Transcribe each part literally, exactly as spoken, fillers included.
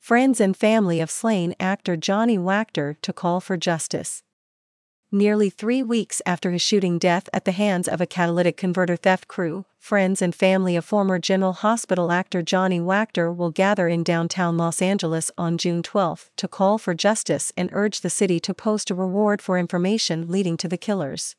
friends and family of slain actor Johnny Wachter to call for justice. Nearly three weeks after his shooting death at the hands of a catalytic converter theft crew, friends and family of former General Hospital actor Johnny Wachter will gather in downtown Los Angeles on June twelfth to call for justice and urge the city to post a reward for information leading to the killers.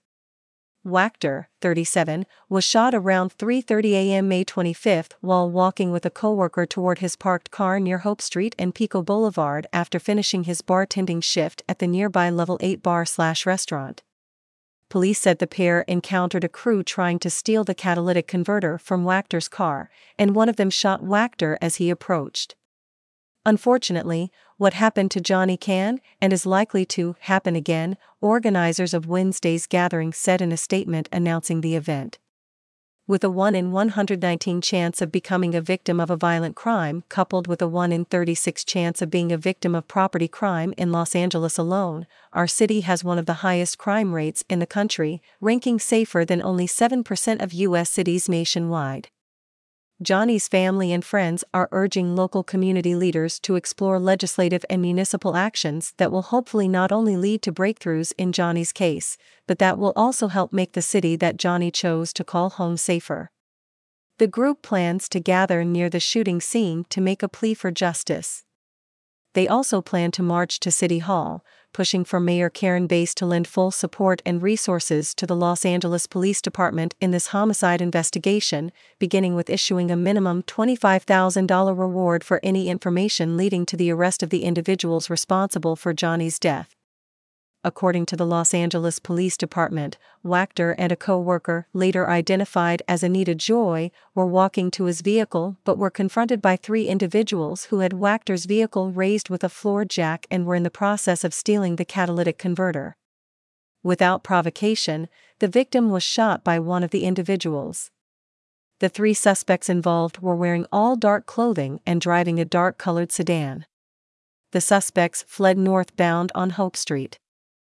Wachter, thirty-seven, was shot around three thirty a m May twenty-fifth while walking with a coworker toward his parked car near Hope Street and Pico Boulevard after finishing his bartending shift at the nearby Level eight bar-slash-restaurant. Police said the pair encountered a crew trying to steal the catalytic converter from Wachter's car, and one of them shot Wachter as he approached. Unfortunately, what happened to Johnny can, and is likely to, happen again, organizers of Wednesday's gathering said in a statement announcing the event. With a one in one hundred nineteen chance of becoming a victim of a violent crime coupled with a one in thirty-six chance of being a victim of property crime in Los Angeles alone, our city has one of the highest crime rates in the country, ranking safer than only seven percent of U S cities nationwide. Johnny's family and friends are urging local community leaders to explore legislative and municipal actions that will hopefully not only lead to breakthroughs in Johnny's case, but that will also help make the city that Johnny chose to call home safer. The group plans to gather near the shooting scene to make a plea for justice. They also plan to march to City Hall, pushing for Mayor Karen Bass to lend full support and resources to the Los Angeles Police Department in this homicide investigation, beginning with issuing a minimum twenty-five thousand dollars reward for any information leading to the arrest of the individuals responsible for Johnny's death. According to the Los Angeles Police Department, Wachter and a co-worker, later identified as Anita Joy, were walking to his vehicle but were confronted by three individuals who had Wachter's vehicle raised with a floor jack and were in the process of stealing the catalytic converter. Without provocation, the victim was shot by one of the individuals. The three suspects involved were wearing all dark clothing and driving a dark-colored sedan. The suspects fled northbound on Hope Street.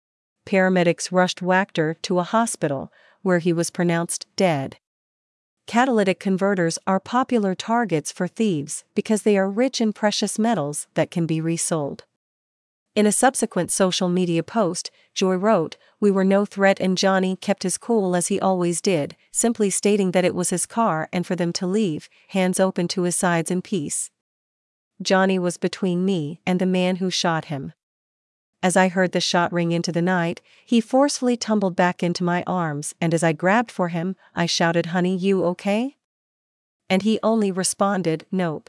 Paramedics rushed Wachter to a hospital, where he was pronounced dead. Catalytic converters are popular targets for thieves because they are rich in precious metals that can be resold. In a subsequent social media post, Joy wrote, "We were no threat and Johnny kept his cool as he always did, simply stating that it was his car and for them to leave, hands open to his sides in peace. Johnny was between me and the man who shot him. As I heard the shot ring into the night, he forcefully tumbled back into my arms and as I grabbed for him, I shouted, 'Honey, you okay?' And he only responded, 'Nope.'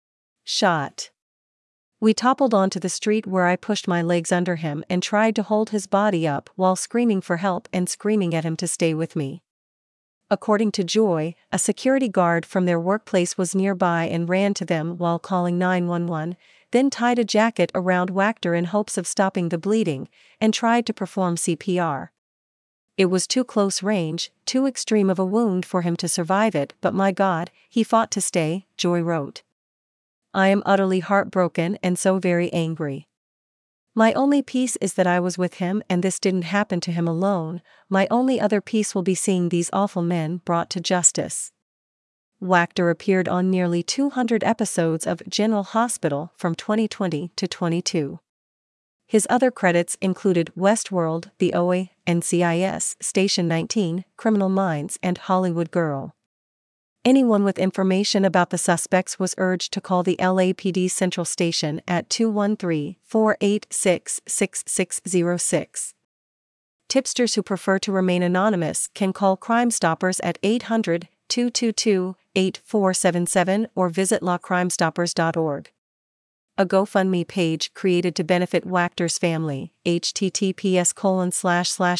Shot. We toppled onto the street where I pushed my legs under him and tried to hold his body up while screaming for help and screaming at him to stay with me." According to Joy, a security guard from their workplace was nearby and ran to them while calling nine one one, then tied a jacket around Wachter in hopes of stopping the bleeding, and tried to perform C P R. It was too close range, too extreme of a wound for him to survive it, but my God, he fought to stay, Joy wrote. "I am utterly heartbroken and so very angry. My only peace is that I was with him and this didn't happen to him alone. My only other peace will be seeing these awful men brought to justice." Wachter appeared on nearly two hundred episodes of General Hospital from twenty twenty to twenty-two. His other credits included Westworld, The O A, N C I S, Station nineteen, Criminal Minds, and Hollywood Girl. Anyone with information about the suspects was urged to call the L A P D Central Station at two one three, four eight six, six six zero six. Tipsters who prefer to remain anonymous can call Crime Stoppers at eight hundred, two two two, eight four seven seven or visit law crime stoppers dot org. A GoFundMe page created to benefit Wachter's family, https colon slash slash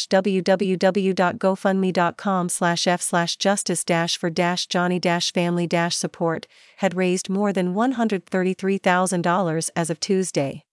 www.gofundme.com slash f slash justice dash for dash Johnny dash family dash support, had raised more than one hundred thirty-three thousand dollars as of Tuesday.